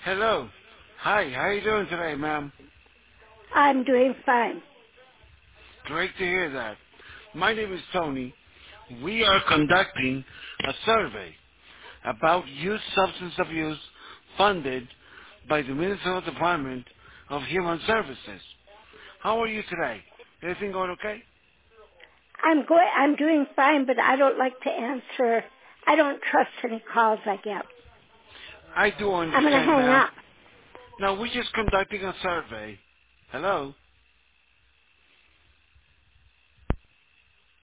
Hello. Hi, how you doing today, ma'am? I'm doing fine. Great to hear that. My name is Tony. We are conducting a survey about youth substance abuse funded by the Minnesota Department of Human Services. How are you today? Everything going okay? I'm doing fine, but I don't like to answer. I don't trust any calls I get. I do I'm going to understand, hang ma'am. up. Now, we're just conducting a survey. Hello?